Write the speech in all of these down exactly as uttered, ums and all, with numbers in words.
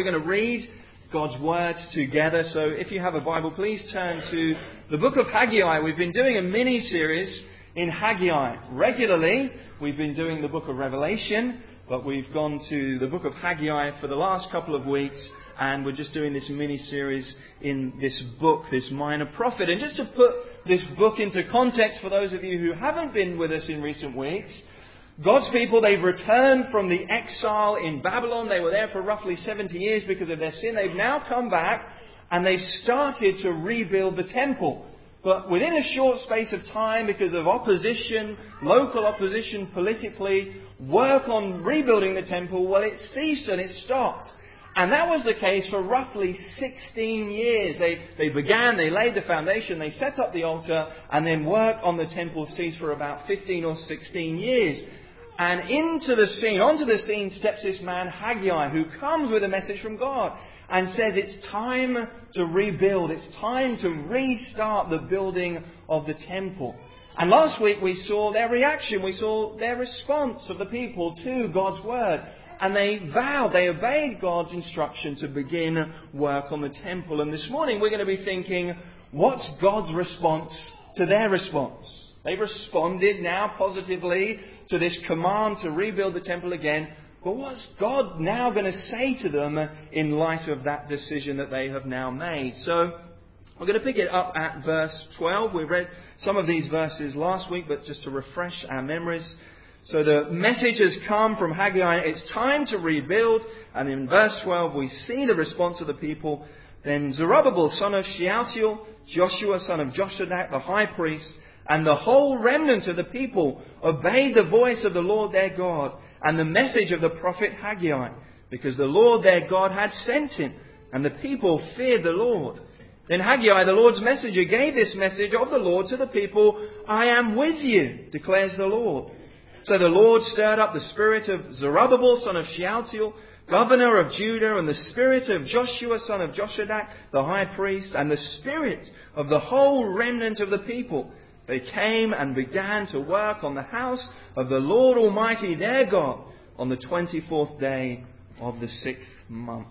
we're going to read God's Word together. So if you have a Bible, please turn to the book of Haggai. We've been doing a mini-series in Haggai. Regularly, we've been doing the book of Revelation, but we've gone to the book of Haggai for the last couple of weeks, and we're just doing this mini-series in this book, this minor prophet. And just to put this book into context for those of you who haven't been with us in recent weeks, God's people, they've returned from the exile in Babylon. They were there for roughly seventy years because of their sin. They've now come back and they've started to rebuild the temple. But within a short space of time, because of opposition, local opposition politically, work on rebuilding the temple, well, it ceased and it stopped. And that was the case for roughly sixteen years. They, they began, they laid the foundation, they set up the altar, and then work on the temple ceased for about fifteen or sixteen years. And into the scene, onto the scene steps this man Haggai, who comes with a message from God and says it's time to rebuild, it's time to restart the building of the temple. And last week we saw their reaction, we saw their response of the people to God's word. And they vowed, they obeyed God's instruction to begin work on the temple. And this morning we're going to be thinking, what's God's response to their response? They've responded now positively to this command to rebuild the temple again. But what's God now going to say to them in light of that decision that they have now made? So we're going to pick it up at verse twelve. We read some of these verses last week, but just to refresh our memories. So the message has come from Haggai. It's time to rebuild. And in verse twelve, we see the response of the people. Then Zerubbabel, son of Shealtiel, Joshua, son of Josadak, the high priest, and the whole remnant of the people obeyed the voice of the Lord their God and the message of the prophet Haggai, because the Lord their God had sent him, and the people feared the Lord. Then Haggai, the Lord's messenger, gave this message of the Lord to the people, I am with you, declares the Lord. So the Lord stirred up the spirit of Zerubbabel, son of Shealtiel, governor of Judah, and the spirit of Joshua, son of Josadak, the high priest, and the spirit of the whole remnant of the people. They came and began to work on the house of the Lord Almighty their God on the twenty-fourth day of the sixth month.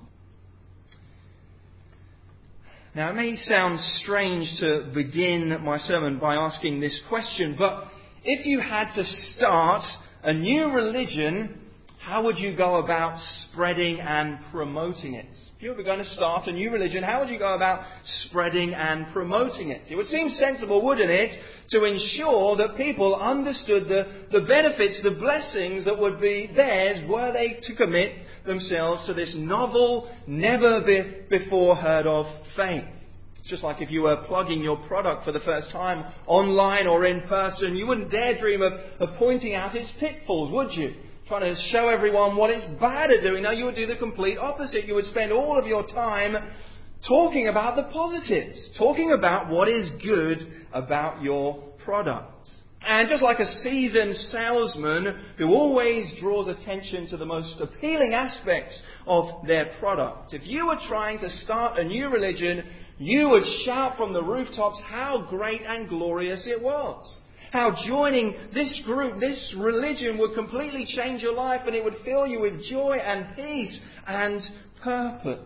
Now, it may sound strange to begin my sermon by asking this question, but if you had to start a new religion, how would you go about spreading and promoting it? If you were going to start a new religion, how would you go about spreading and promoting it? It would seem sensible, wouldn't it, to ensure that people understood the, the benefits, the blessings that would be theirs were they to commit themselves to this novel, never be, before heard of faith. It's just like if you were plugging your product for the first time online or in person, you wouldn't dare dream of, of pointing out its pitfalls, would you? Trying to show everyone what it's bad at doing. No, you would do the complete opposite. You would spend all of your time talking about the positives, talking about what is good about your product. And just like a seasoned salesman who always draws attention to the most appealing aspects of their product, if you were trying to start a new religion, you would shout from the rooftops how great and glorious it was. How joining this group, this religion would completely change your life, and it would fill you with joy and peace and purpose.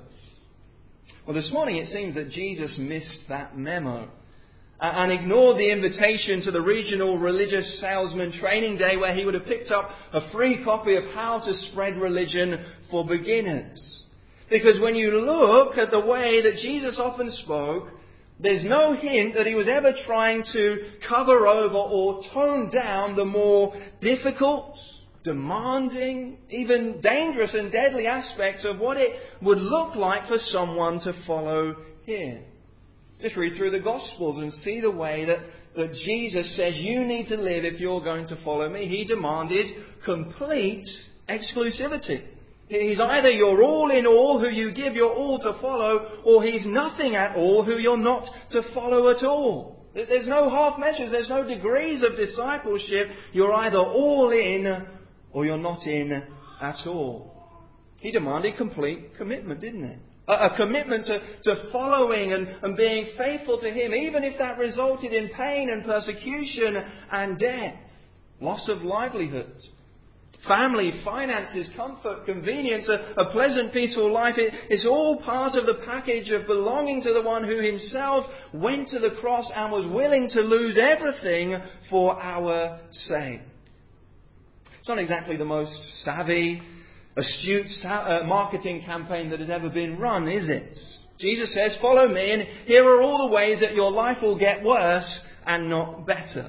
Well, this morning it seems that Jesus missed that memo and ignored the invitation to the regional religious salesman training day where he would have picked up a free copy of How to Spread Religion for Beginners. Because when you look at the way that Jesus often spoke, there's no hint that he was ever trying to cover over or tone down the more difficult, demanding, even dangerous and deadly aspects of what it would look like for someone to follow him. Just read through the Gospels and see the way that, that Jesus says you need to live if you're going to follow me. He demanded complete exclusivity. He's either your all in all who you give your all to follow, or he's nothing at all who you're not to follow at all. There's no half measures, there's no degrees of discipleship. You're either all in or you're not in at all. He demanded complete commitment, didn't he? A, a commitment to, to following and, and being faithful to him, even if that resulted in pain and persecution and death, loss of livelihood. family, finances, comfort, convenience, a, a pleasant, peaceful life. It, it's all part of the package of belonging to the one who himself went to the cross and was willing to lose everything for our sake. It's not exactly the most savvy, astute marketing campaign that has ever been run, is it? Jesus says, follow me, and here are all the ways that your life will get worse and not better.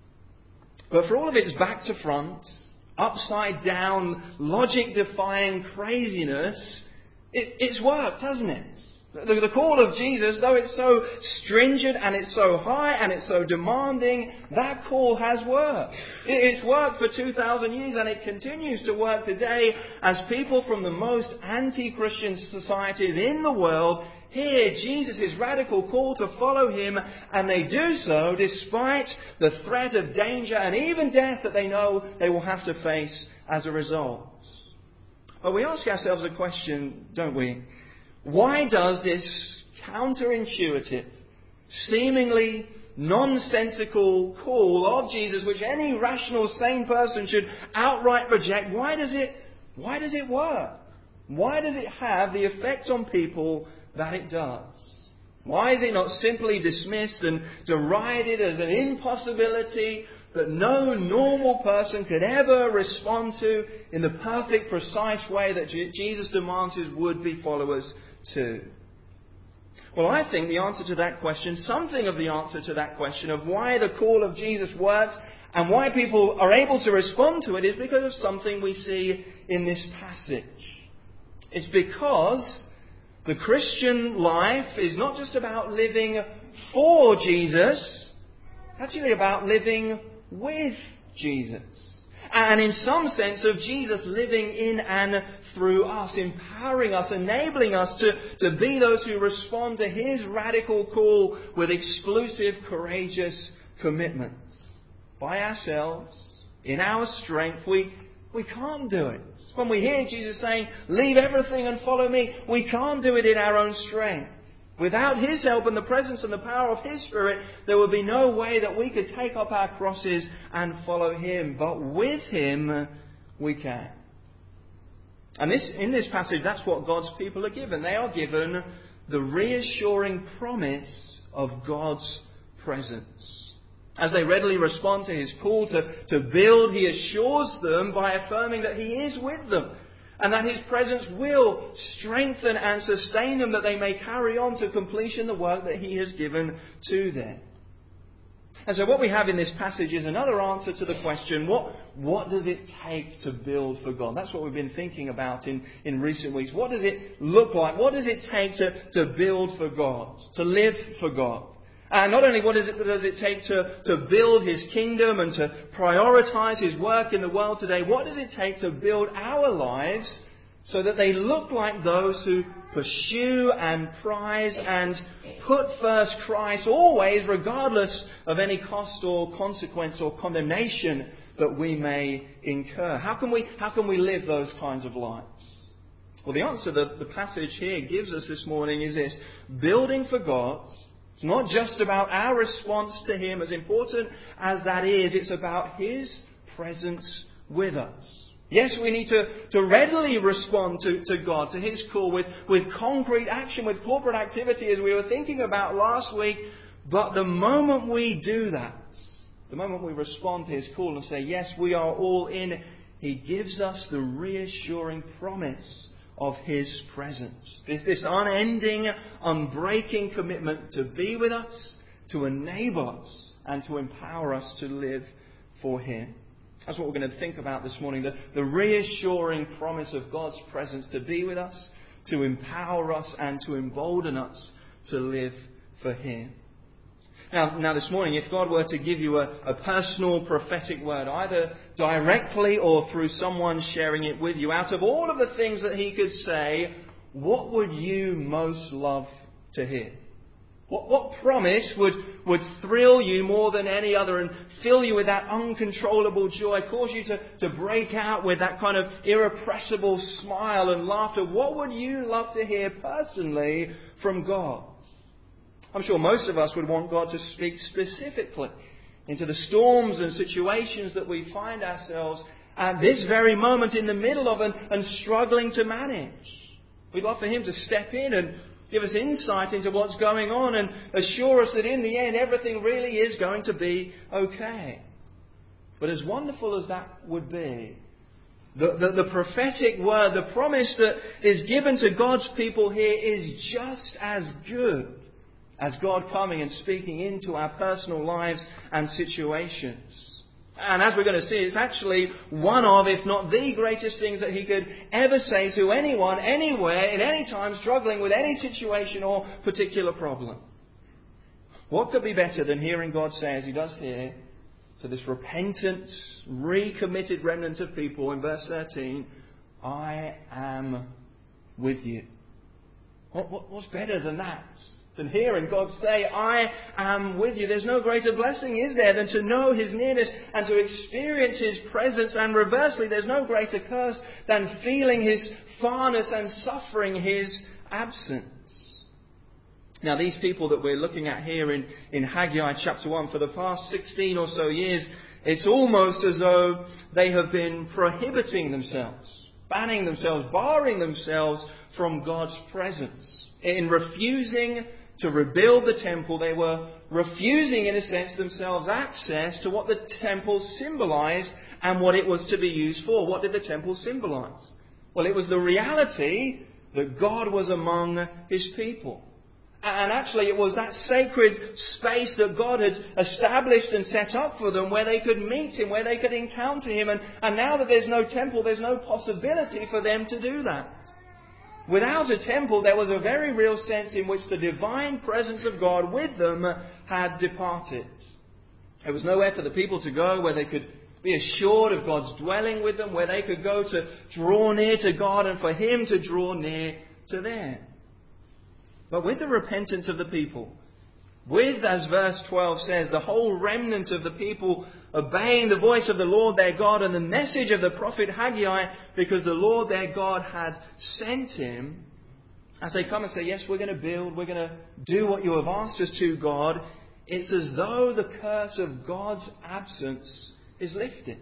But for all of its back to front, upside down, logic-defying craziness, it, it's worked, hasn't it? The, the call of Jesus, though it's so stringent and it's so high and it's so demanding, that call has worked. It, it's worked for two thousand years and it continues to work today as people from the most anti-Christian societies in the world hear Jesus' radical call to follow him, and they do so despite the threat of danger and even death that they know they will have to face as a result. But we ask ourselves a question, don't we? Why does this counterintuitive, seemingly nonsensical call of Jesus, which any rational, sane person should outright reject, why does it, why does it work? Why does it have the effect on people that it does? Why is it not simply dismissed and derided as an impossibility that no normal person could ever respond to in the perfect, precise way that Jesus demands his would-be followers to? Well, I think the answer to that question, something of the answer to that question of why the call of Jesus works and why people are able to respond to it, is because of something we see in this passage. It's because the Christian life is not just about living for Jesus, it's actually about living with Jesus. And in some sense of Jesus living in and through us, empowering us, enabling us to, to be those who respond to his radical call with exclusive, courageous commitment. By ourselves, in our strength, we, we can't do it. When we hear Jesus saying, leave everything and follow me, we can't do it in our own strength. Without his help and the presence and the power of his Spirit, there would be no way that we could take up our crosses and follow him. But with him, we can. And this, in this passage, that's what God's people are given. They are given the reassuring promise of God's presence. As they readily respond to his call to, to build, he assures them by affirming that he is with them, and that his presence will strengthen and sustain them, that they may carry on to completion the work that he has given to them. And so what we have in this passage is another answer to the question, what, what does it take to build for God? That's what we've been thinking about in, in recent weeks. What does it look like? What does it take to, to build for God, to live for God? And not only what is it, does it take to, to build his kingdom and to prioritise his work in the world today, what does it take to build our lives so that they look like those who pursue and prize and put first Christ always, regardless of any cost or consequence or condemnation that we may incur? How can we, how can we live those kinds of lives? Well, the answer that the passage here gives us this morning is this: building for God. It's not just about our response to him, as important as that is. It's about his presence with us. Yes, we need to, to readily respond to, to God, to his call, with, with concrete action, with corporate activity, as we were thinking about last week. But the moment we do that, the moment we respond to his call and say, yes, we are all in, he gives us the reassuring promise of his presence. This, this unending, unbreaking commitment to be with us, to enable us, and to empower us to live for him. That's what we're going to think about this morning. The, the reassuring promise of God's presence to be with us, to empower us, and to embolden us to live for him. Now, now this morning, if God were to give you a, a personal prophetic word, either directly or through someone sharing it with you, out of all of the things that he could say, what would you most love to hear? What, what promise would, would thrill you more than any other and fill you with that uncontrollable joy, cause you to, to break out with that kind of irrepressible smile and laughter? What would you love to hear personally from God? I'm sure most of us would want God to speak specifically into the storms and situations that we find ourselves at this very moment in the middle of and, and struggling to manage. We'd love for Him to step in and give us insight into what's going on and assure us that in the end everything really is going to be okay. But as wonderful as that would be, the, the, the prophetic word, the promise that is given to God's people here is just as good as God coming and speaking into our personal lives and situations. And as we're going to see, it's actually one of, if not the greatest things that He could ever say to anyone, anywhere, at any time, struggling with any situation or particular problem. What could be better than hearing God say, as He does here, to this repentant, recommitted remnant of people in verse thirteen, I am with you. What, what, what's better than that? Than hearing God say, I am with you. There's no greater blessing, is there, than to know His nearness and to experience His presence. And reversely, there's no greater curse than feeling His farness and suffering His absence. Now, these people that we're looking at here in, in Haggai chapter one, for the past sixteen or so years, it's almost as though they have been prohibiting themselves, banning themselves, barring themselves from God's presence. In refusing to rebuild the temple, they were refusing, in a sense, themselves access to what the temple symbolized and what it was to be used for. What did the temple symbolize? Well, it was the reality that God was among His people. And actually, it was that sacred space that God had established and set up for them where they could meet Him, where they could encounter Him. And, and now that there's no temple, there's no possibility for them to do that. Without a temple, there was a very real sense in which the divine presence of God with them had departed. There was nowhere for the people to go where they could be assured of God's dwelling with them, where they could go to draw near to God and for Him to draw near to them. But with the repentance of the people, with, as verse twelve says, the whole remnant of the people obeying the voice of the Lord their God and the message of the prophet Haggai, because the Lord their God had sent him, as they come and say, yes, we're going to build, we're going to do what you have asked us to, God, it's as though the curse of God's absence is lifted.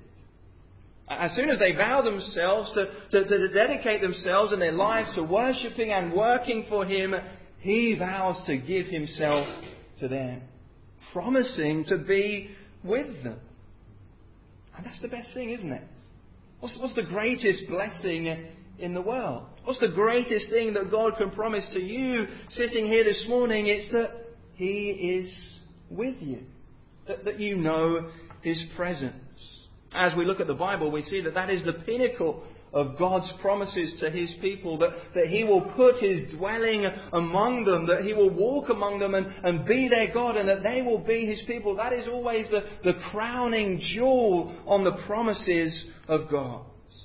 As soon as they vow themselves to, to, to dedicate themselves and their lives to worshipping and working for Him, He vows to give Himself to them, promising to be with them. And that's the best thing, isn't it? What's, what's the greatest blessing in the world? What's the greatest thing that God can promise to you sitting here this morning? It's that He is with you. That, that you know His presence. As we look at the Bible, we see that that is the pinnacle of God's promises to His people, that, that He will put His dwelling among them, that He will walk among them and, and be their God, and that they will be His people. That is always the, the crowning jewel on the promises of God.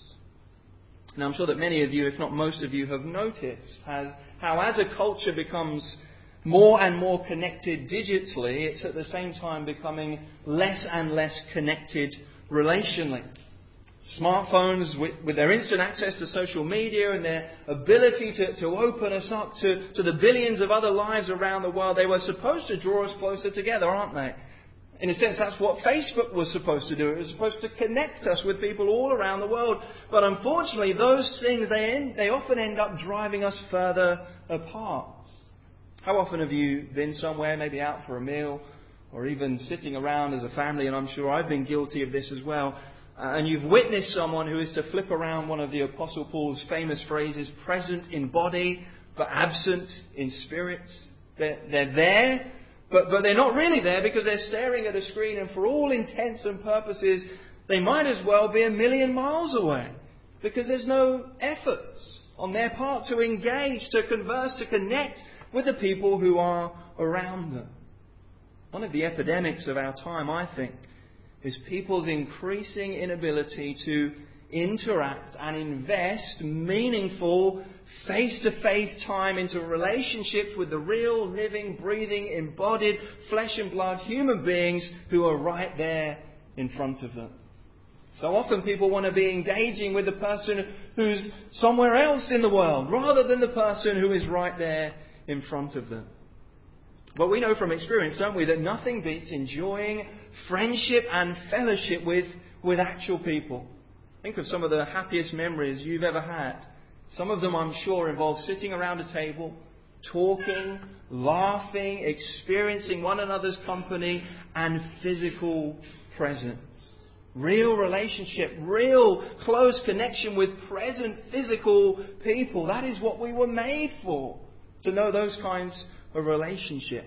Now, I'm sure that many of you, if not most of you, have noticed how, how as a culture becomes more and more connected digitally, it's at the same time becoming less and less connected relationally. Smartphones, with, with their instant access to social media and their ability to, to open us up to, to the billions of other lives around the world, they were supposed to draw us closer together, aren't they? In a sense, that's what Facebook was supposed to do. It was supposed to connect us with people all around the world. But unfortunately, those things, they, end, they often end up driving us further apart. How often have you been somewhere, maybe out for a meal, or even sitting around as a family, and I'm sure I've been guilty of this as well, Uh, and you've witnessed someone who is to flip around one of the Apostle Paul's famous phrases, present in body, but absent in spirit. They're, they're there, but, but they're not really there because they're staring at a screen, and for all intents and purposes, they might as well be a million miles away because there's no effort on their part to engage, to converse, to connect with the people who are around them. One of the epidemics of our time, I think, is people's increasing inability to interact and invest meaningful face-to-face time into relationships with the real, living, breathing, embodied, flesh and blood human beings who are right there in front of them. So often people want to be engaging with the person who's somewhere else in the world rather than the person who is right there in front of them. But we know from experience, don't we, that nothing beats enjoying friendship and fellowship with, with actual people. Think of some of the happiest memories you've ever had. Some of them, I'm sure, involve sitting around a table, talking, laughing, experiencing one another's company, and physical presence. Real relationship, real close connection with present physical people. That is what we were made for, to know those kinds of relationships.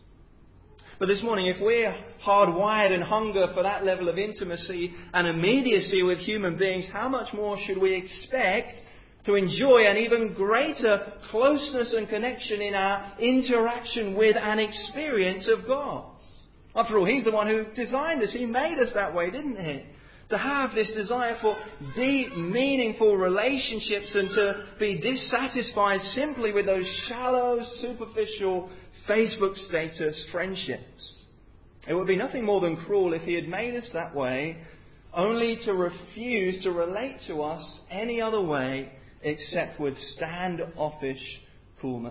But this morning, if we're hardwired and hunger for that level of intimacy and immediacy with human beings, how much more should we expect to enjoy an even greater closeness and connection in our interaction with and experience of God? After all, He's the one who designed us. He made us that way, didn't He? To have this desire for deep, meaningful relationships and to be dissatisfied simply with those shallow, superficial Facebook status friendships. It would be nothing more than cruel if He had made us that way, only to refuse to relate to us any other way except with standoffish coolness.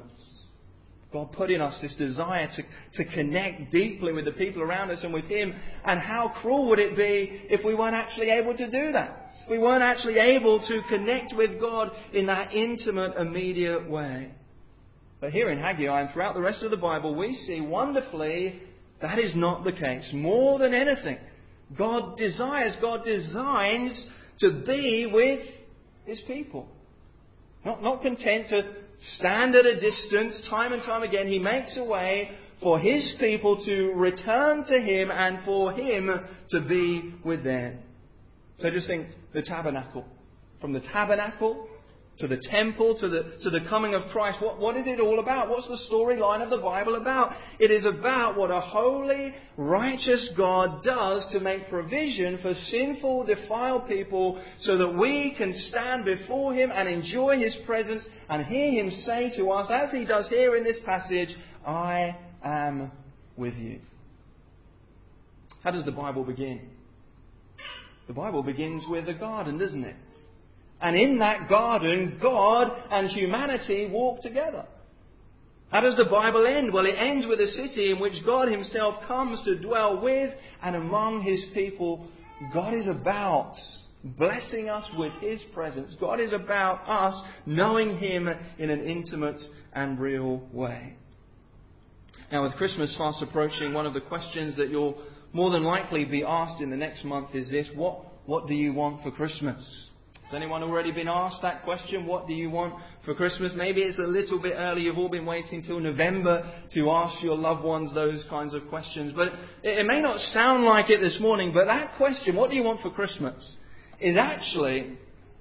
God put in us this desire to, to connect deeply with the people around us and with Him. And how cruel would it be if we weren't actually able to do that? If we weren't actually able to connect with God in that intimate, immediate way. But here in Haggai and throughout the rest of the Bible, we see wonderfully that is not the case. More than anything, God desires, God designs to be with His people. Not, not content to stand at a distance time and time again. He makes a way for His people to return to Him and for Him to be with them. So just think the tabernacle. From the tabernacle to the temple, to the to the coming of Christ. What, what is it all about? What's the storyline of the Bible about? It is about what a holy, righteous God does to make provision for sinful, defiled people so that we can stand before Him and enjoy His presence and hear Him say to us, as He does here in this passage, I am with you. How does the Bible begin? The Bible begins with a garden, doesn't it? And in that garden, God and humanity walk together. How does the Bible end? Well, it ends with a city in which God Himself comes to dwell with and among His people. God is about blessing us with His presence. God is about us knowing Him in an intimate and real way. Now, with Christmas fast approaching, one of the questions that you'll more than likely be asked in the next month is this: What, what do you want for Christmas? Has anyone already been asked that question? What do you want for Christmas? Maybe it's a little bit early. You've all been waiting till November to ask your loved ones those kinds of questions. But it, it may not sound like it this morning, but that question, what do you want for Christmas, is actually,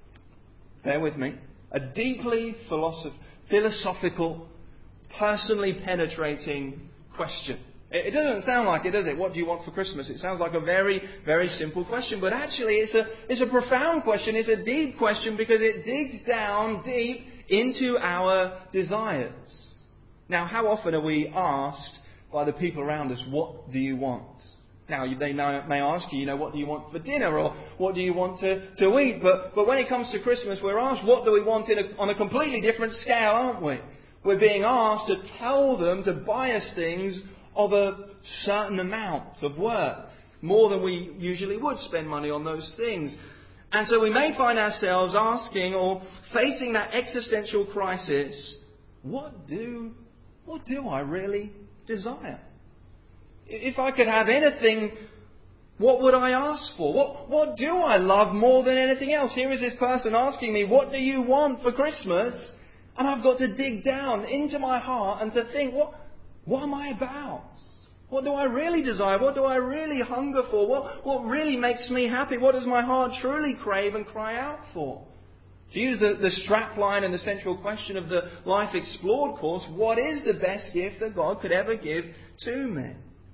bear with me, a deeply philosoph- philosophical, personally penetrating question. It doesn't sound like it, does it? What do you want for Christmas? It sounds like a very, very simple question. But actually, it's a, it's a profound question. It's a deep question because it digs down deep into our desires. Now, how often are we asked by the people around us, what do you want? Now, they may ask you, you know, what do you want for dinner? Or what do you want to, to eat? But, but when it comes to Christmas, we're asked, what do we want in a, on a completely different scale, aren't we? We're being asked to tell them to buy us things of a certain amount of worth, more than we usually would spend money on those things. And so we may find ourselves asking or facing that existential crisis, what do, what do I really desire? If I could have anything, what would I ask for? What, what do I love more than anything else? Here is this person asking me, what do you want for Christmas? And I've got to dig down into my heart and to think, what What am I about? What do I really desire? What do I really hunger for? What, what really makes me happy? What does my heart truly crave and cry out for? To use the, the strapline and the central question of the Life Explored course, what is the best gift that God could ever give to me?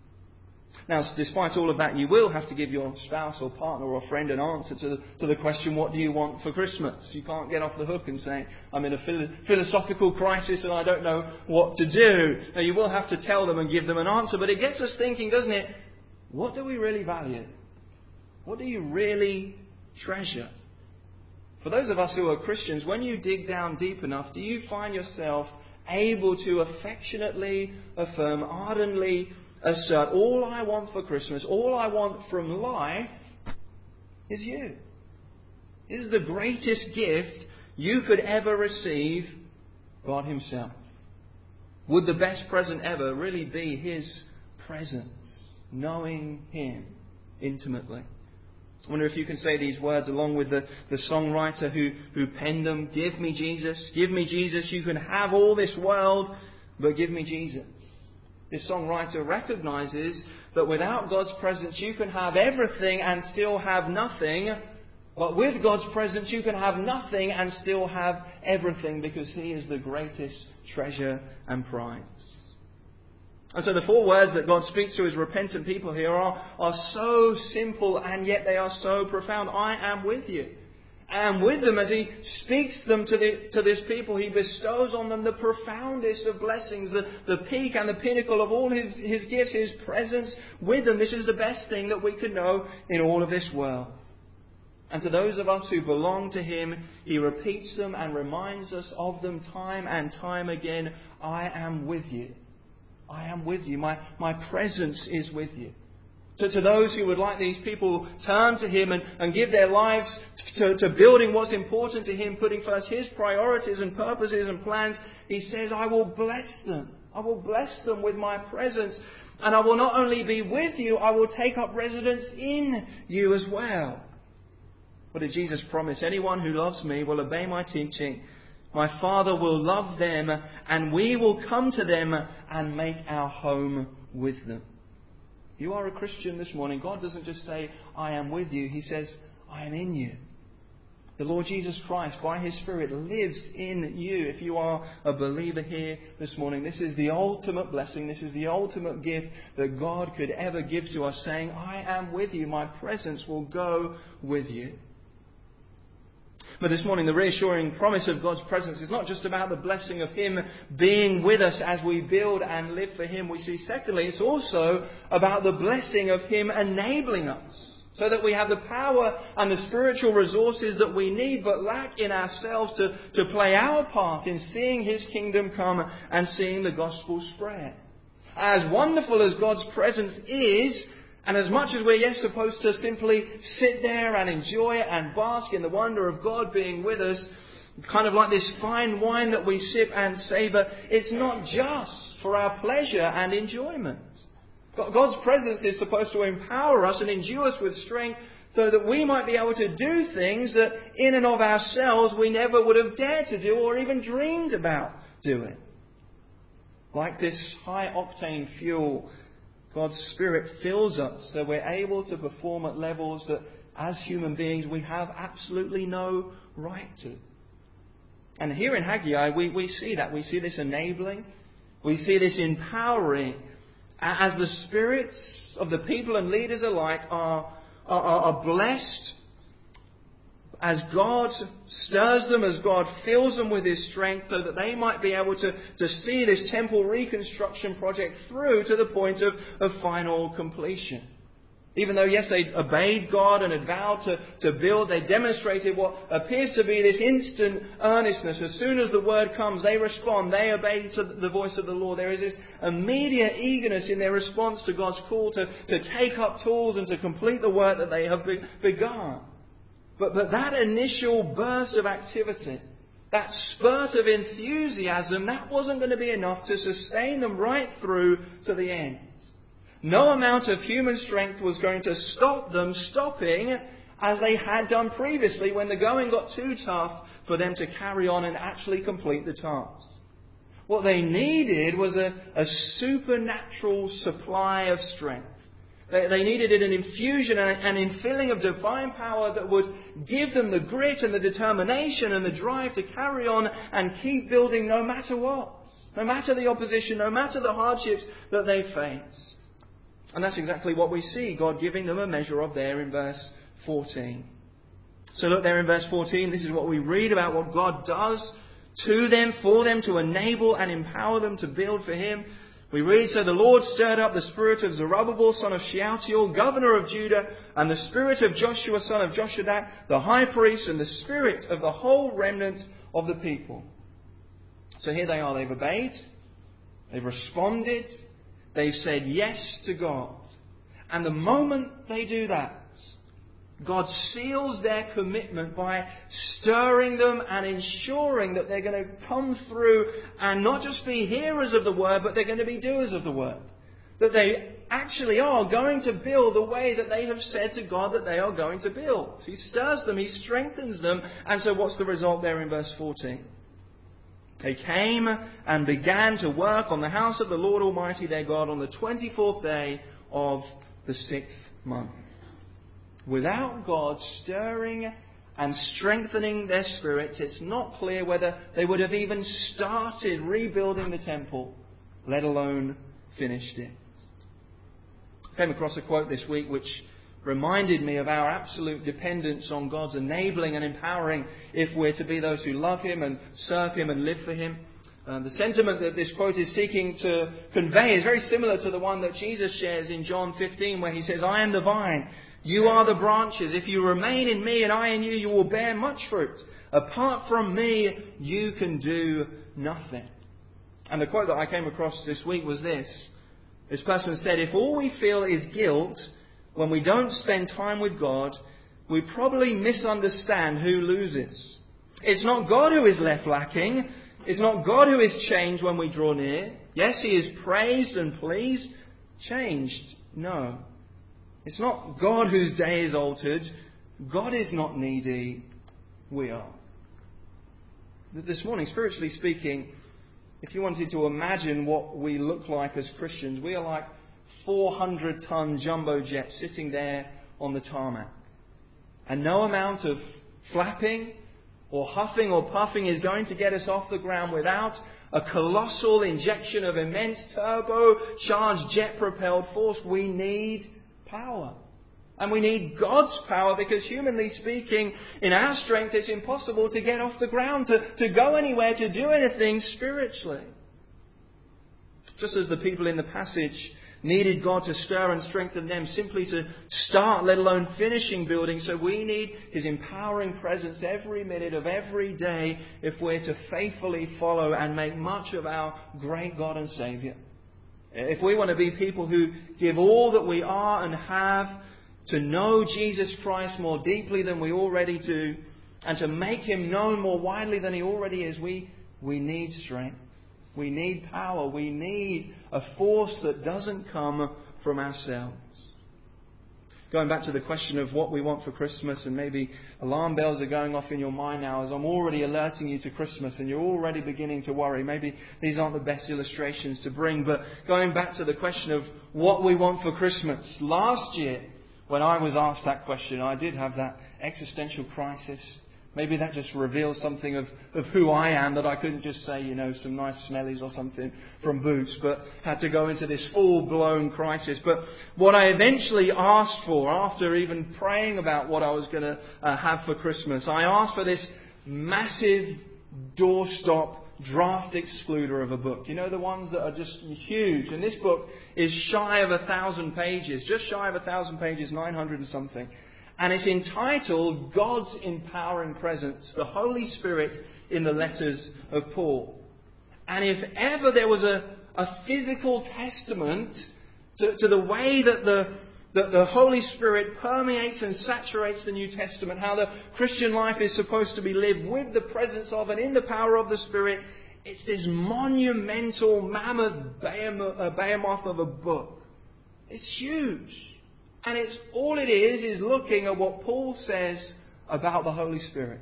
Now, despite all of that, you will have to give your spouse or partner or friend an answer to the, to the question, what do you want for Christmas? You can't get off the hook and say, I'm in a philo- philosophical crisis and I don't know what to do. Now, you will have to tell them and give them an answer, but it gets us thinking, doesn't it? What do we really value? What do you really treasure? For those of us who are Christians, when you dig down deep enough, do you find yourself able to affectionately affirm, ardently assert, all I want for Christmas, all I want from life is you. This is the greatest gift you could ever receive, God Himself. Would the best present ever really be His presence, knowing Him intimately? I wonder if you can say these words along with the, the songwriter who, who penned them. Give me Jesus, give me Jesus. You can have all this world, but give me Jesus. This songwriter recognizes that without God's presence you can have everything and still have nothing. But with God's presence you can have nothing and still have everything, because He is the greatest treasure and prize. And so the four words that God speaks to His repentant people here are, are so simple, and yet they are so profound. I am with you. And with them, as He speaks them to, the, to this people, He bestows on them the profoundest of blessings, the, the peak and the pinnacle of all his, his gifts, His presence with them. This is the best thing that we could know in all of this world. And to those of us who belong to Him, He repeats them and reminds us of them time and time again. I am with you. I am with you. My, my presence is with you. To, to those who would, like these people, turn to Him and, and give their lives to, to building what's important to Him, putting first His priorities and purposes and plans, He says, I will bless them. I will bless them with my presence. And I will not only be with you, I will take up residence in you as well. What did Jesus promise? Anyone who loves me will obey my teaching. My Father will love them, and we will come to them and make our home with them. You are a Christian this morning. God doesn't just say, I am with you. He says, I am in you. The Lord Jesus Christ, by His Spirit, lives in you. If you are a believer here this morning, this is the ultimate blessing. This is the ultimate gift that God could ever give to us, saying, I am with you. My presence will go with you. But this morning, the reassuring promise of God's presence is not just about the blessing of Him being with us as we build and live for Him. We see, secondly, it's also about the blessing of Him enabling us, so that we have the power and the spiritual resources that we need but lack in ourselves to, to play our part in seeing His kingdom come and seeing the gospel spread. As wonderful as God's presence is, and as much as we're, yes, supposed to simply sit there and enjoy it and bask in the wonder of God being with us, kind of like this fine wine that we sip and savour, it's not just for our pleasure and enjoyment. God's presence is supposed to empower us and endue us with strength so that we might be able to do things that in and of ourselves we never would have dared to do or even dreamed about doing. Like this high-octane fuel, God's Spirit fills us so we're able to perform at levels that, as human beings, we have absolutely no right to. And here in Haggai, we, we see that. We see this enabling. We see this empowering. As the spirits of the people and leaders alike are, are, are blessed, as God stirs them, as God fills them with His strength, so that they might be able to, to see this temple reconstruction project through to the point of, of final completion. Even though, yes, they obeyed God and had vowed to, to build, they demonstrated what appears to be this instant earnestness. As soon as the word comes, they respond, they obey to the voice of the Lord. There is this immediate eagerness in their response to God's call to, to take up tools and to complete the work that they have be, begun. But, but that initial burst of activity, that spurt of enthusiasm, that wasn't going to be enough to sustain them right through to the end. No amount of human strength was going to stop them stopping as they had done previously when the going got too tough for them to carry on and actually complete the task. What they needed was a, a supernatural supply of strength. They, they needed an infusion and an infilling of divine power that would give them the grit and the determination and the drive to carry on and keep building no matter what. No matter the opposition, no matter the hardships that they face. And that's exactly what we see, God giving them a measure of there in verse fourteen. So look there in verse fourteen, this is what we read about what God does to them, for them, to enable and empower them to build for Him. We read, so the Lord stirred up the spirit of Zerubbabel, son of Shealtiel, governor of Judah, and the spirit of Joshua, son of Joshadak, the high priest, and the spirit of the whole remnant of the people. So here they are, they've obeyed, they've responded, they've said yes to God. And the moment they do that, God seals their commitment by stirring them and ensuring that they're going to come through and not just be hearers of the word, but they're going to be doers of the word. That they actually are going to build the way that they have said to God that they are going to build. He stirs them, He strengthens them. And so what's the result there in verse fourteen? They came and began to work on the house of the Lord Almighty their God on the twenty-fourth day of the sixth month. Without God stirring and strengthening their spirits, it's not clear whether they would have even started rebuilding the temple, let alone finished it. I came across a quote this week which reminded me of our absolute dependence on God's enabling and empowering if we're to be those who love Him and serve Him and live for Him. Uh, the sentiment that this quote is seeking to convey is very similar to the one that Jesus shares in John fifteen, where He says, I am the vine, you are the branches. If you remain in me and I in you, you will bear much fruit. Apart from me, you can do nothing. And the quote that I came across this week was this. This person said, if all we feel is guilt when we don't spend time with God, we probably misunderstand who loses. It's not God who is left lacking. It's not God who is changed when we draw near. Yes, He is praised and pleased. Changed? No. It's not God whose day is altered. God is not needy. We are. This morning, spiritually speaking, if you wanted to imagine what we look like as Christians, we are like four hundred ton jumbo jets sitting there on the tarmac. And no amount of flapping or huffing or puffing is going to get us off the ground without a colossal injection of immense turbo-charged jet-propelled force. We need power. And we need God's power because, humanly speaking, in our strength it's impossible to get off the ground, to, to go anywhere, to do anything spiritually. Just as the people in the passage needed God to stir and strengthen them simply to start, let alone finishing building, so we need His empowering presence every minute of every day if we're to faithfully follow and make much of our great God and Saviour. If we want to be people who give all that we are and have to know Jesus Christ more deeply than we already do, and to make Him known more widely than He already is, we, we need strength. We need power. We need a force that doesn't come from ourselves. Going back to the question of what we want for Christmas, and maybe alarm bells are going off in your mind now as I'm already alerting you to Christmas and you're already beginning to worry. Maybe these aren't the best illustrations to bring, but going back to the question of what we want for Christmas. Last year, when I was asked that question, I did have that existential crisis. Maybe that just reveals something of, of who I am, that I couldn't just say, you know, some nice smellies or something from Boots, but had to go into this full-blown crisis. But what I eventually asked for, after even praying about what I was going to uh, have for Christmas, I asked for this massive doorstop draft excluder of a book. You know, the ones that are just huge. And this book is shy of a thousand pages, just shy of a thousand pages, nine hundred and something. And it's entitled God's Empowering Presence, the Holy Spirit in the Letters of Paul. And if ever there was a, a physical testament to, to the way that the, that the Holy Spirit permeates and saturates the New Testament, how the Christian life is supposed to be lived with the presence of and in the power of the Spirit, it's this monumental, mammoth behemoth of a book. It's huge. And it's all it is, is looking at what Paul says about the Holy Spirit.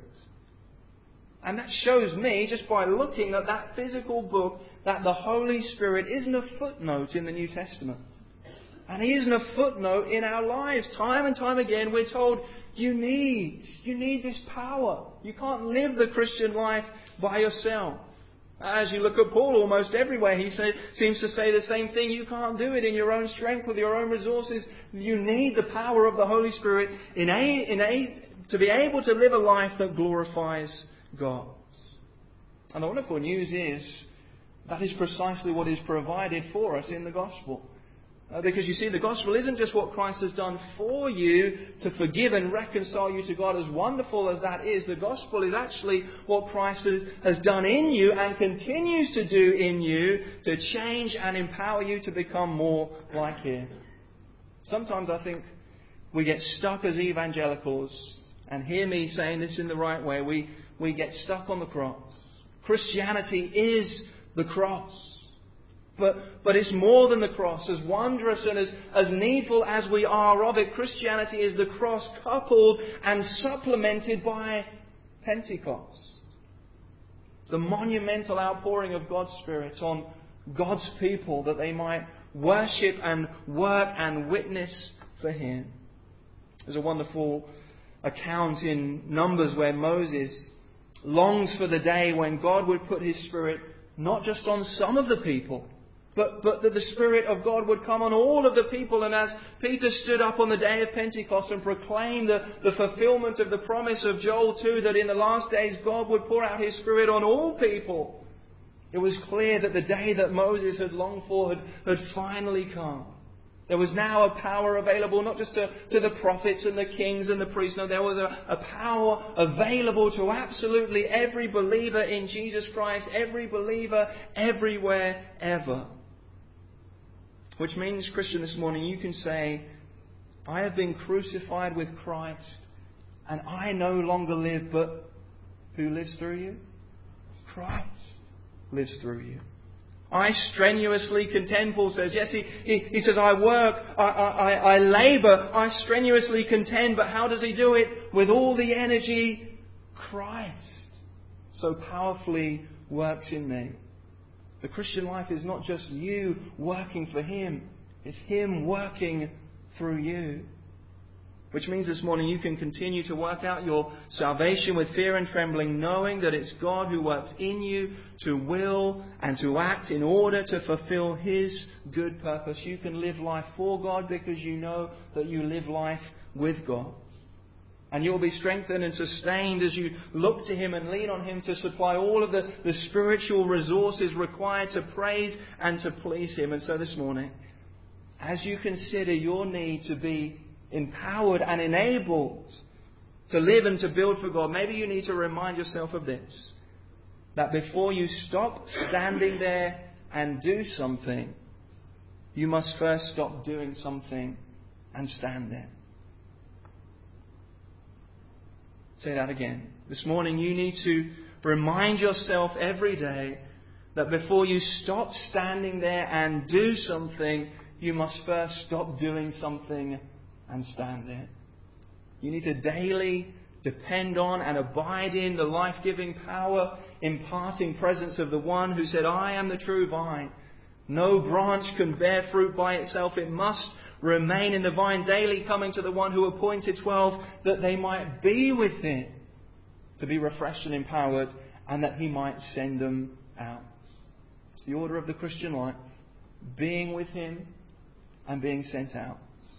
And that shows me, just by looking at that physical book, that the Holy Spirit isn't a footnote in the New Testament. And He isn't a footnote in our lives. Time and time again we're told, you need, you need this power. You can't live the Christian life by yourself. As you look at Paul, almost everywhere he say, seems to say the same thing. You can't do it in your own strength, with your own resources. You need the power of the Holy Spirit in a, in a, to be able to live a life that glorifies God. And the wonderful news is that is precisely what is provided for us in the gospel. Uh, because you see, the gospel isn't just what Christ has done for you to forgive and reconcile you to God, as wonderful as that is. The gospel is actually what Christ has, has done in you and continues to do in you to change and empower you to become more like Him. Sometimes I think we get stuck as evangelicals, and hear me saying this in the right way, we, we get stuck on the cross. Christianity is the cross. But, but it's more than the cross. As wondrous and as, as needful as we are of it, Christianity is the cross coupled and supplemented by Pentecost. The monumental outpouring of God's Spirit on God's people that they might worship and work and witness for Him. There's a wonderful account in Numbers where Moses longs for the day when God would put His Spirit not just on some of the people, but, but that the Spirit of God would come on all of the people. And as Peter stood up on the day of Pentecost and proclaimed the, the fulfillment of the promise of Joel two, that in the last days God would pour out His Spirit on all people, it was clear that the day that Moses had longed for had, had finally come. There was now a power available not just to, to the prophets and the kings and the priests. No, there was a, a power available to absolutely every believer in Jesus Christ, every believer everywhere, ever. Which means, Christian, this morning you can say, I have been crucified with Christ, and I no longer live, but who lives through you? Christ lives through you. I strenuously contend, Paul says. Yes, he, he, he says, I work, I, I, I labour, I strenuously contend. But how does he do it? With all the energy Christ so powerfully works in me. The Christian life is not just you working for Him. It's Him working through you. Which means this morning you can continue to work out your salvation with fear and trembling, knowing that it's God who works in you to will and to act in order to fulfill His good purpose. You can live life for God because you know that you live life with God. And you'll be strengthened and sustained as you look to Him and lean on Him to supply all of the, the spiritual resources required to praise and to please Him. And so this morning, as you consider your need to be empowered and enabled to live and to build for God, maybe you need to remind yourself of this. That before you stop standing there and do something, you must first stop doing something and stand there. Say that again. This morning you need to remind yourself every day that before you stop standing there and do something, you must first stop doing something and stand there. You need to daily depend on and abide in the life-giving power, imparting presence of the one who said, I am the true vine. No branch can bear fruit by itself. It must remain in the vine, daily coming to the one who appointed twelve, that they might be with Him, to be refreshed and empowered, and that He might send them out. It's the order of the Christian life. Being with Him and being sent out.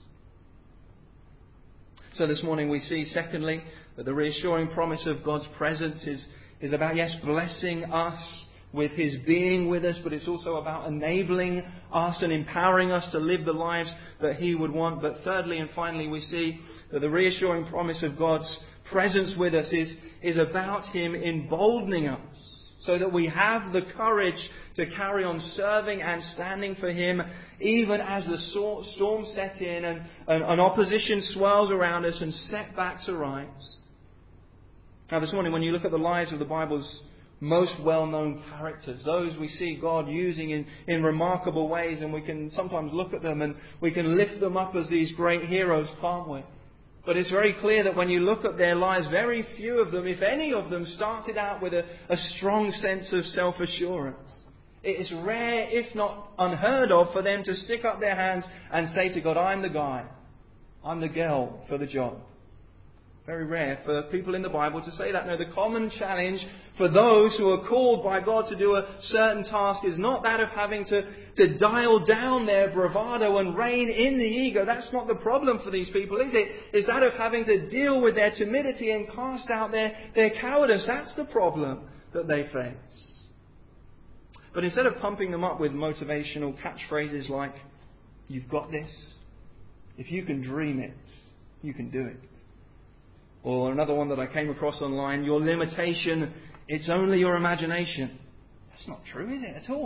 So this morning we see, secondly, that the reassuring promise of God's presence is, is about, yes, blessing us with His being with us, but it's also about enabling us and empowering us to live the lives that He would want. But thirdly and finally, we see that the reassuring promise of God's presence with us is, is about Him emboldening us, so that we have the courage to carry on serving and standing for Him, even as the storm set in and, and, and opposition swirls around us and setbacks arise. Now this morning, when you look at the lives of the Bible's most well-known characters, those we see God using in, in remarkable ways, and we can sometimes look at them and we can lift them up as these great heroes, can't we? But it's very clear that when you look at their lives, very few of them, if any of them, started out with a, a strong sense of self-assurance. It is rare, if not unheard of, for them to stick up their hands and say to God, I'm the guy, I'm the girl for the job. Very rare for people in the Bible to say that. No, the common challenge for those who are called by God to do a certain task is not that of having to, to dial down their bravado and rein in the ego. That's not the problem for these people, is it? It's that of having to deal with their timidity and cast out their, their cowardice. That's the problem that they face. But instead of pumping them up with motivational catchphrases like, you've got this, if you can dream it, you can do it. Or another one that I came across online, your limitation, it's only your imagination. That's not true, is it, at all?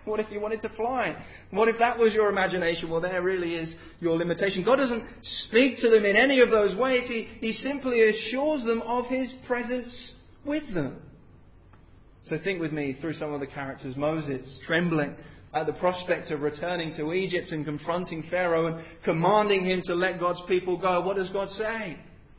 What if you wanted to fly? What if that was your imagination? Well, there really is your limitation. God doesn't speak to them in any of those ways. He, he simply assures them of His presence with them. So think with me through some of the characters. Moses, trembling at the prospect of returning to Egypt and confronting Pharaoh and commanding him to let God's people go. What does God say?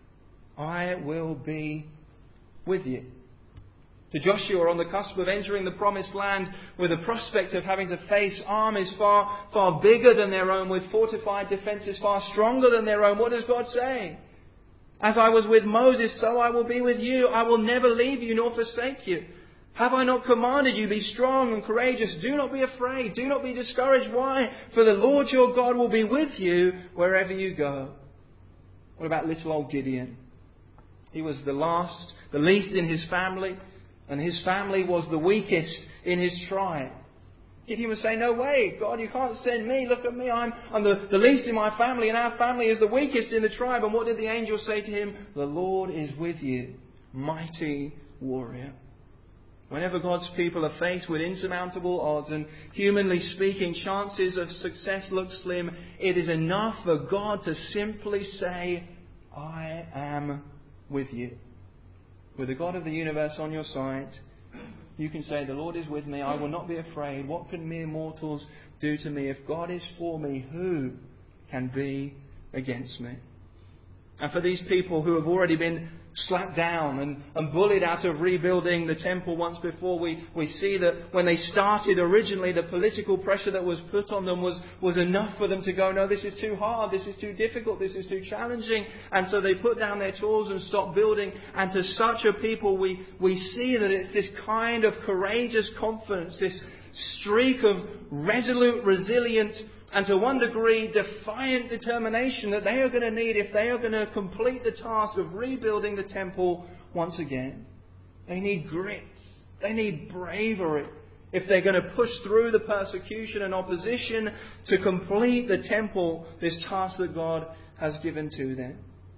I will be with you. To Joshua, on the cusp of entering the promised land with the prospect of having to face armies far, far bigger than their own, with fortified defences far stronger than their own, what does God say? As I was with Moses, so I will be with you. I will never leave you nor forsake you. Have I not commanded you, be strong and courageous? Do not be afraid. Do not be discouraged. Why? For the Lord your God will be with you wherever you go. What about little old Gideon? He was the last, the least in his family, and his family was the weakest in his tribe. Gideon would say, no way, God, you can't send me. Look at me, I'm, I'm the, the least in my family, and our family is the weakest in the tribe. And what did the angel say to him? The Lord is with you, mighty warrior. Whenever God's people are faced with insurmountable odds and, humanly speaking, chances of success look slim, it is enough for God to simply say, I am with you. With the God of the universe on your side, you can say, the Lord is with me, I will not be afraid. What can mere mortals do to me? If God is for me, who can be against me? And for these people who have already been slapped down and, and bullied out of rebuilding the temple once before, we, we see that when they started originally, the political pressure that was put on them was, was enough for them to go, no, this is too hard, this is too difficult, this is too challenging. And so they put down their tools and stopped building. And to such a people, we, we see that it's this kind of courageous confidence, this streak of resolute, resilient, and to one degree, defiant determination that they are going to need if they are going to complete the task of rebuilding the temple once again. They need grit. They need bravery if they're going to push through the persecution and opposition to complete the temple, this task that God has given to them.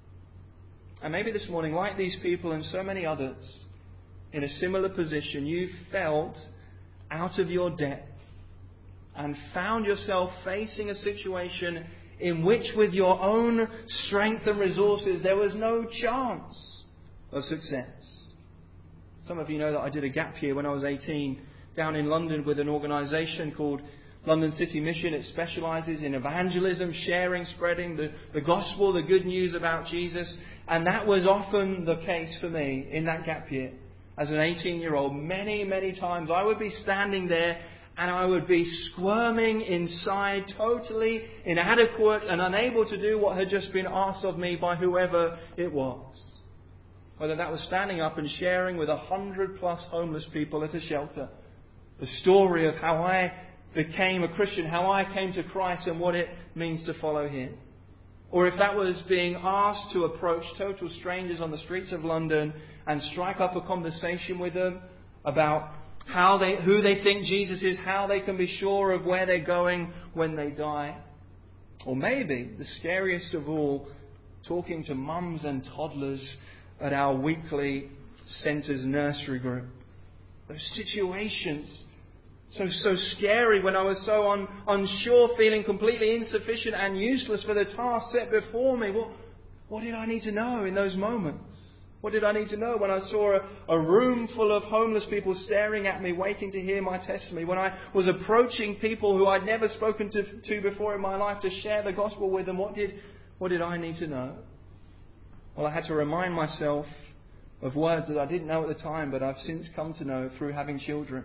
And maybe this morning, like these people and so many others, in a similar position, you felt out of your depth and found yourself facing a situation in which with your own strength and resources there was no chance of success. Some of you know that I did a gap year when I was eighteen down in London with an organisation called London City Mission. It specialises in evangelism, sharing, spreading the, the gospel, the good news about Jesus. And that was often the case for me in that gap year. As an eighteen-year-old, many, many times I would be standing there and I would be squirming inside, totally inadequate and unable to do what had just been asked of me by whoever it was. Whether that was standing up and sharing with a hundred plus homeless people at a shelter the story of how I became a Christian, how I came to Christ and what it means to follow Him. Or if that was being asked to approach total strangers on the streets of London and strike up a conversation with them about how they, who they think Jesus is, how they can be sure of where they're going when they die. Or maybe, the scariest of all, talking to mums and toddlers at our weekly centre's nursery group. Those situations, so so scary when I was so un, unsure, feeling completely insufficient and useless for the task set before me. What, what did I need to know in those moments? What did I need to know when I saw a, a room full of homeless people staring at me, waiting to hear my testimony? When I was approaching people who I'd never spoken to, to before in my life to share the gospel with them, what did, what did I need to know? Well, I had to remind myself of words that I didn't know at the time, but I've since come to know through having children.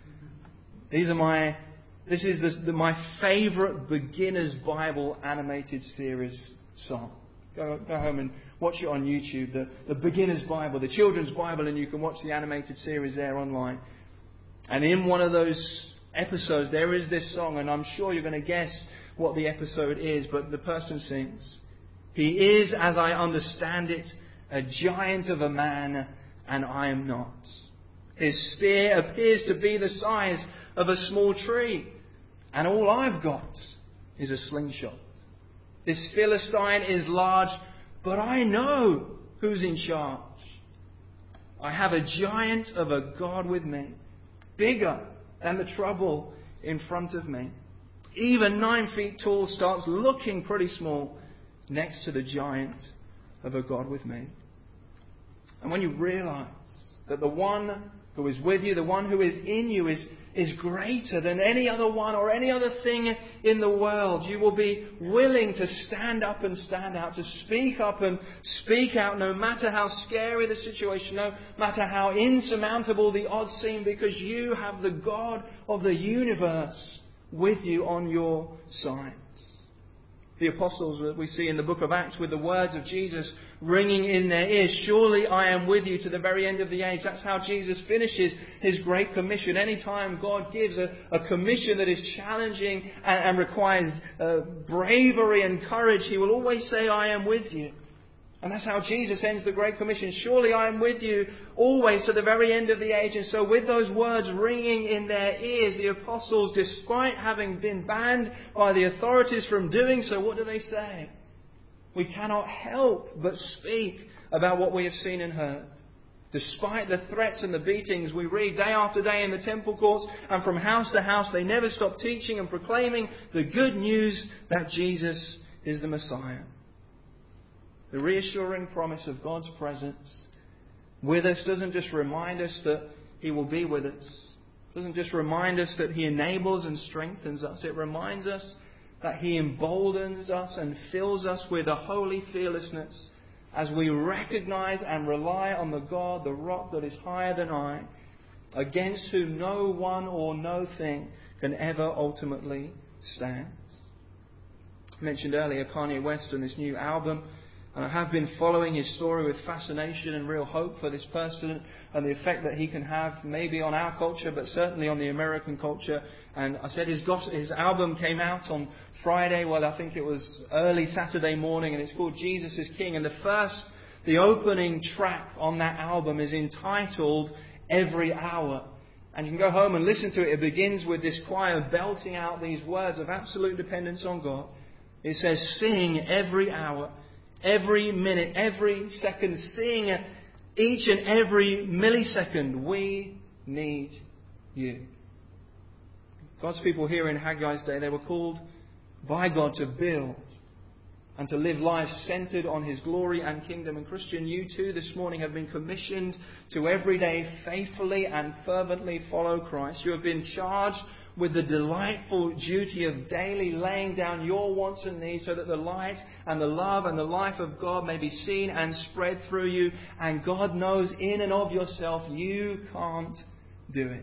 These are my, this is the, the, my favourite Beginner's Bible animated series song. Go, go home and watch it on YouTube, the, the Beginner's Bible, the Children's Bible, and you can watch the animated series there online. And in one of those episodes, there is this song, and I'm sure you're going to guess what the episode is, but the person sings, "He is, as I understand it, a giant of a man, and I am not. His spear appears to be the size of a small tree, and all I've got is a slingshot. This Philistine is large, but I know who's in charge. I have a giant of a God with me, bigger than the trouble in front of me. Even nine feet tall starts looking pretty small next to the giant of a God with me. And when you realize that the one who is with you, the one who is in you, is, is greater than any other one or any other thing in the world, you will be willing to stand up and stand out, to speak up and speak out, no matter how scary the situation, no matter how insurmountable the odds seem, because you have the God of the universe with you on your side. The apostles that we see in the book of Acts with the words of Jesus ringing in their ears, surely I am with you to the very end of the age. That's how Jesus finishes His Great Commission. Anytime God gives a, a commission that is challenging and, and requires uh, bravery and courage, He will always say, I am with you. And that's how Jesus ends the Great Commission. Surely I am with you always to the very end of the age. And so with those words ringing in their ears, the apostles, despite having been banned by the authorities from doing so, what do they say? We cannot help but speak about what we have seen and heard. Despite the threats and the beatings we read day after day in the temple courts and from house to house, they never stop teaching and proclaiming the good news that Jesus is the Messiah. The reassuring promise of God's presence with us doesn't just remind us that He will be with us. It doesn't just remind us that He enables and strengthens us. It reminds us that He emboldens us and fills us with a holy fearlessness as we recognize and rely on the God, the rock that is higher than I, against whom no one or no thing can ever ultimately stand. I mentioned earlier Kanye West and this new album. And I have been following his story with fascination and real hope for this person and the effect that he can have maybe on our culture, but certainly on the American culture. And I said his, gospel, his album came out on Friday, well, I think it was early Saturday morning, and it's called Jesus is King. And the first, the opening track on that album is entitled Every Hour. And you can go home and listen to it. It begins with this choir belting out these words of absolute dependence on God. It says, sing every hour. Every minute, every second, seeing each and every millisecond, we need you. God's people here in Haggai's day, they were called by God to build and to live lives centered on His glory and kingdom. And Christian, you too this morning have been commissioned to every day faithfully and fervently follow Christ. You have been charged with the delightful duty of daily laying down your wants and needs so that the light and the love and the life of God may be seen and spread through you. And God knows in and of yourself you can't do it.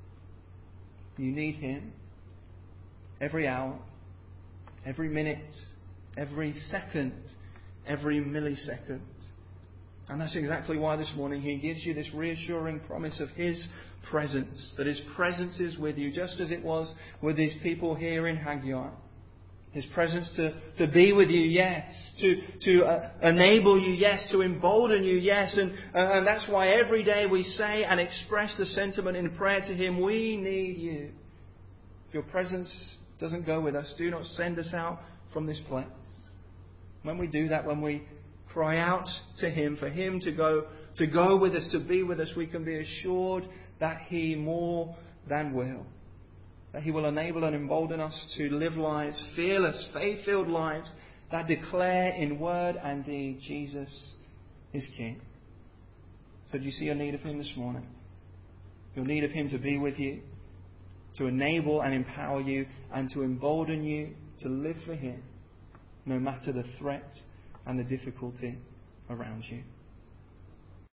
You need Him every hour, every minute, every second, every millisecond. And that's exactly why this morning He gives you this reassuring promise of His presence, that His presence is with you, just as it was with these people here in Haggai. His presence to, to be with you, yes. To, to uh, enable you, yes. To embolden you, yes. And, uh, and that's why every day we say and express the sentiment in prayer to Him, we need you. If your presence doesn't go with us, do not send us out from this place. When we do that, when we cry out to Him, for Him to go, to go with us, to be with us, we can be assured that He more than will. That He will enable and embolden us to live lives, fearless, faith-filled lives that declare in word and deed Jesus is King. So do you see your need of Him this morning? Your need of Him to be with you, to enable and empower you, and to embolden you to live for Him, no matter the threat and the difficulty around you.